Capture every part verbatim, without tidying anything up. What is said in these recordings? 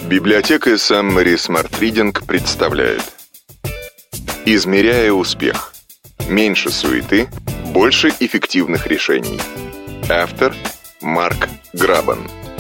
Библиотека Summary Smart Reading представляет «Измеряя успех. Меньше суеты, больше эффективных решений». Автор Марк Грабан.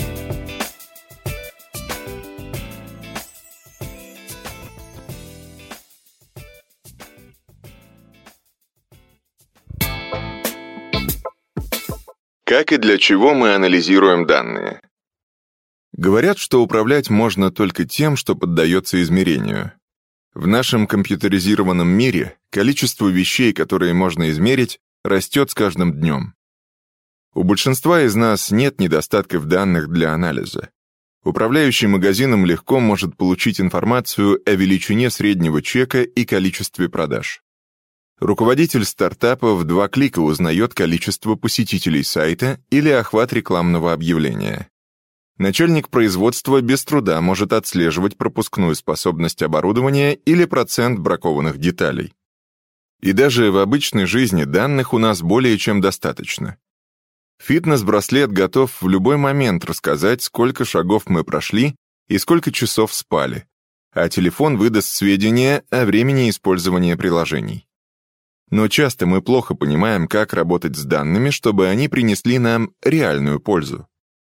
Как и для чего мы анализируем данные? Говорят, что управлять можно только тем, что поддается измерению. В нашем компьютеризированном мире количество вещей, которые можно измерить, растет с каждым днем. У большинства из нас нет недостатков данных для анализа. Управляющий магазином легко может получить информацию о величине среднего чека и количестве продаж. Руководитель стартапа в два клика узнает количество посетителей сайта или охват рекламного объявления. Начальник производства без труда может отслеживать пропускную способность оборудования или процент бракованных деталей. И даже в обычной жизни данных у нас более чем достаточно. Фитнес-браслет готов в любой момент рассказать, сколько шагов мы прошли и сколько часов спали, а телефон выдаст сведения о времени использования приложений. Но часто мы плохо понимаем, как работать с данными, чтобы они принесли нам реальную пользу.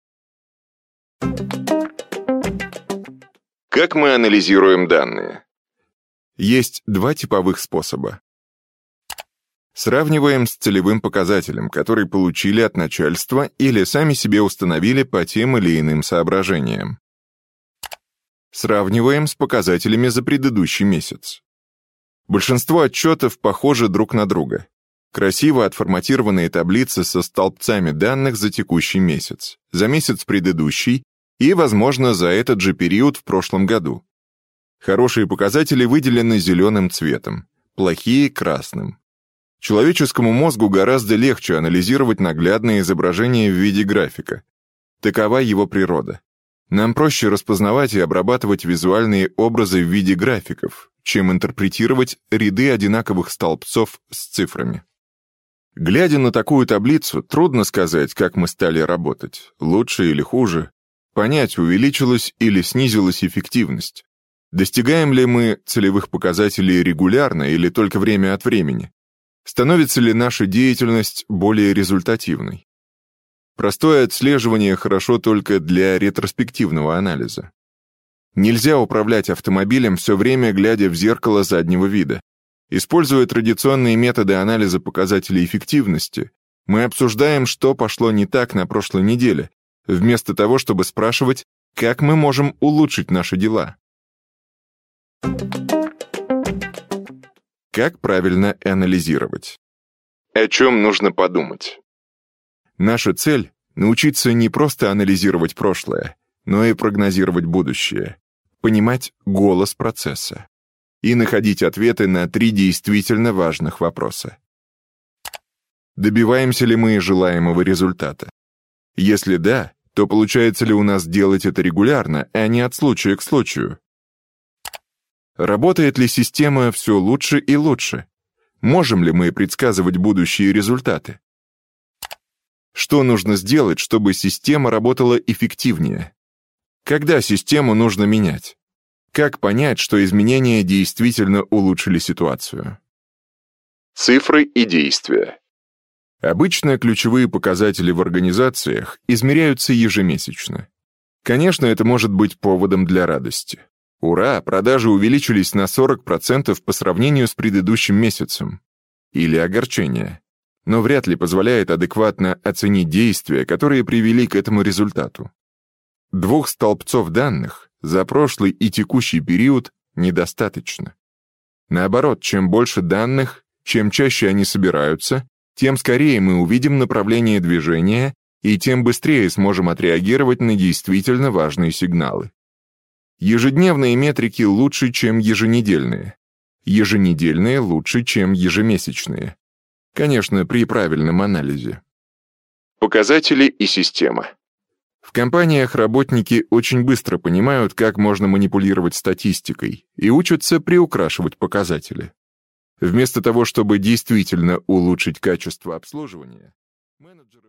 Как мы анализируем данные? Есть два типовых способа. Сравниваем с целевым показателем, который получили от начальства или сами себе установили по тем или иным соображениям. Сравниваем с показателями за предыдущий месяц. Большинство отчетов похожи друг на друга. Красиво отформатированные таблицы со столбцами данных за текущий месяц, за месяц предыдущий и, возможно, за этот же период в прошлом году. Хорошие показатели выделены зеленым цветом, плохие — красным. Человеческому мозгу гораздо легче анализировать наглядные изображения в виде графика. Такова его природа. Нам проще распознавать и обрабатывать визуальные образы в виде графиков, чем интерпретировать ряды одинаковых столбцов с цифрами. Глядя на такую таблицу, трудно сказать, как мы стали работать, лучше или хуже, понять, увеличилась или снизилась эффективность, достигаем ли мы целевых показателей регулярно или только время от времени, становится ли наша деятельность более результативной. Простое отслеживание хорошо только для ретроспективного анализа. Нельзя управлять автомобилем все время, глядя в зеркало заднего вида. Используя традиционные методы анализа показателей эффективности, мы обсуждаем, что пошло не так на прошлой неделе, вместо того, чтобы спрашивать, как мы можем улучшить наши дела. Как правильно анализировать? О чем нужно подумать? Наша цель — научиться не просто анализировать прошлое, но и прогнозировать будущее, понимать голос процесса и находить ответы на три действительно важных вопроса. Добиваемся ли мы желаемого результата? Если да, то получается ли у нас делать это регулярно, а не от случая к случаю? Работает ли система все лучше и лучше? Можем ли мы предсказывать будущие результаты? Что нужно сделать, чтобы система работала эффективнее? Когда систему нужно менять? Как понять, что изменения действительно улучшили ситуацию? Цифры и действия. Обычно ключевые показатели в организациях измеряются ежемесячно. Конечно, это может быть поводом для радости. Ура, продажи увеличились на сорок процентов по сравнению с предыдущим месяцем. Или огорчение. Но вряд ли позволяет адекватно оценить действия, которые привели к этому результату. Двух столбцов данных за прошлый и текущий период недостаточно. Наоборот, чем больше данных, чем чаще они собираются, тем скорее мы увидим направление движения и тем быстрее сможем отреагировать на действительно важные сигналы. Ежедневные метрики лучше, чем еженедельные. Еженедельные лучше, чем ежемесячные. Конечно, при правильном анализе. Показатели и система. В компаниях работники очень быстро понимают, как можно манипулировать статистикой, и учатся приукрашивать показатели. Вместо того, чтобы действительно улучшить качество обслуживания, менеджеры